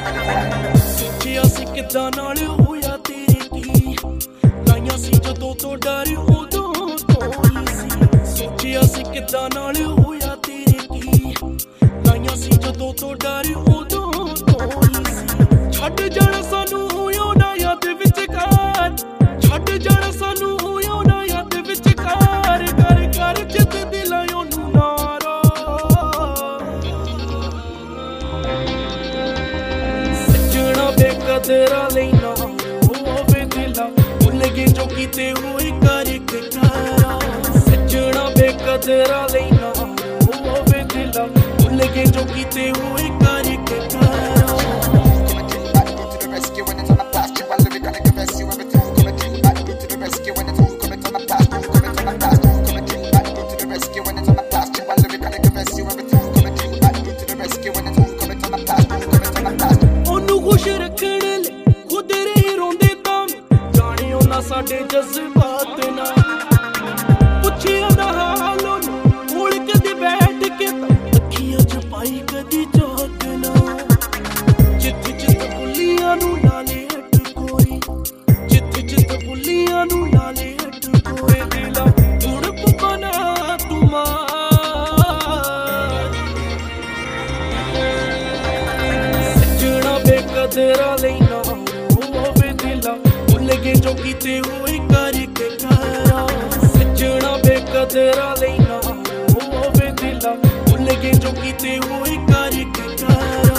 ਸੋਚਿਆ ਸੀ ਕਿੱਦਾਂ ਨਾਲ ਹੋਇਆ ਤੇਰੇ ਕੀ ਲਾਈਆਂ ਸੀ ਜਦੋਂ ਤੋਂ ਡਰ ਉਦੋਂ ਤੋਂ ਹੀ ਸੀ ਸੋਚਿਆ ਸੀ ਕਿੱਦਾਂ ਨਾਲ ਹੋਇਆ ਤੇਰੇ ਕੀ ਲਾਈਆਂ ਸੀ ਜਦੋਂ ਤੋਂ ਡਰ ਉਦੋਂ ਤੋਂ ਹੀ ਸੀ ਛੱਡ ਜਾਣਾ ਸਾਨੂੰ ਹੋਇਆ ਨਾ ਯਾਦ ਵਿਚਕਾਰ ਛੱਡ ਜਾਣਾ ਸਾਨੂੰ ਹੋਇਆ ਨਾ ਯਾਦ ਵਿਚਕਾਰ ਕਰ ਕਰ ਜਿੱਦ ਦਿਲਾਂ ਉਹਨੂੰ ਨਾਰਾ ਸੱਜਣਾ ਬੇਕਦਰਾਂ ਲਈ ਨਾ ਹੋਵੇ ਦਿਲਾਂ ਭੁੱਲ ਗਏ ਜੋ ਕੀਤੇ ਹੋਏ ਕਰ ਇੱਕ ਕਾਰਾ ਸੱਜਣਾ ਬੇਕਦਰਾਂ ਲਈ ਨਾ ਹੋਵੇ ਦਿਲਾਂ ਭੁੱਲ ਗਏ ਜੋ ਕੀਤੇ ਹੋਏ ਕਰ ਇੱਕ ਕਾਰਾ ਖੁਸ਼ ਰੱਖਣ ਲਈ ਖੁਦ ਰਹੀ ਰੋਂਦੇ ਤਾਂ ਜਾਣੇ ਉਹਨਾਂ ਸਾਡੇ ਜਜ਼ਬਾਤ ਨਾ ਪੁੱਛਿਆ ਦਾ ਹਾਲ ਉਹਨੂੰ ਕੋਲ ਕਦੇ ਬੈਠ ਕੇ ਤਾਂ ਅੱਖੀਆਂ ਚ ਪਾਈ ਕਦੀ ਝਾਕ ਨਾ ਜਿੱਥੇ ਜਿੱਥੇ ਬੁੱਲੀਆਂ ਨੂੰ ਨਾਲੇ ਅਟਕੋਈ ਜਿੱਥੇ ਜਿੱਥੇ ਬੁੱਲੀਆਂ ਨੂੰ ਨਾਲੇ ਅਟਕੋਏ ਦਿਲਾਂ ਹੁਣ ਪਪਨਾ ਤੁਮਾ ਕਦਰਾਂ ਲਈ ਨਾ ਹੋਵੇ ਦਿਲਾਂ ਭੁੱਲ ਗਏ ਜੋ ਕੀਤੇ ਹੋਏ ਕਰ ਇੱਕ ਕਾਰਾ ਸੱਜਣਾ ਬੇਕਦਰਾਂ ਲਈ ਨਾ ਹੋਵੇ ਦਿਲਾਂ ਭੁੱਲ ਗਏ ਜੋ ਕੀਤੇ ਹੋਏ ਕਰ ਇੱਕ ਕਾਰਾ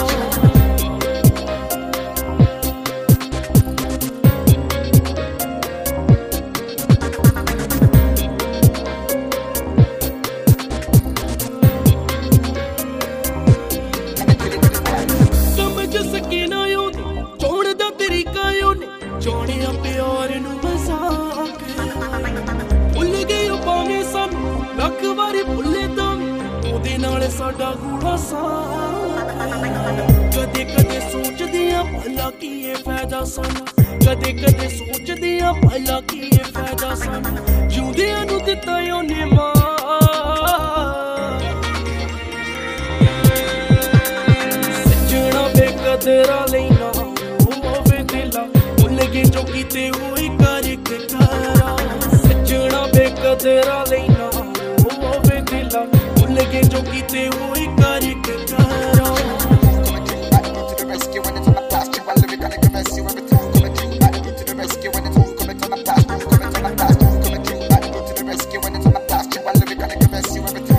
ਚੋਣਿਆ ਪਿਆਰ ਨੂੰ ਮਜ਼ਾਕ ਭੁੱਲ ਗਏ ਉਹ ਭਾਵੇਂ ਸਾਨੂੰ ਲੱਖ ਵਾਰੀ ਭੁੱਲੇ ਤਾਂ ਉਹਦੇ ਨਾਲ ਸਾਡਾ ਗੂੜਾ ਸਾਥ ਕਦੇ ਕਦੇ ਸੋਚਦੇ ਆ ਭਲਾ ਕੀ ਇਹ ਫਾਇਦਾ ਸਾਨੂੰ ਕਦੇ ਕਦੇ ਸੋਚਦੇ ਆ ਭਲਾ ਕੀ ਇਹ ਫਾਇਦਾ ਸਾਨੂੰ ਜਿਉਂਦਿਆਂ ਨੂੰ ਦਿੱਤਾ ਉਹਨੇ ਮਾਰ ਸੱਜਣਾ ਬੇਕਦਰਾਂ ਲਈ ਨਾ ਹੋਵੇ ਦਿਲਾਂ ਭੁੱਲ ਗਏ ਜੋ ਕੀਤੇ ਹੋਏ ਕਰ ਇੱਕ ਕਾਰਾ ਸੱਜਣਾ ਬੇਕਦਰਾਂ ਲਈ ਨਾ ਹੋਵੇ ਦਿਲਾਂ ਭੁੱਲ ਗਏ ਜੋ ਕੀਤੇ ਹੋਏ ਕਰ ਇੱਕ ਕਾਰਾ Rescue when it's on the past, you are living, gonna give us you everything.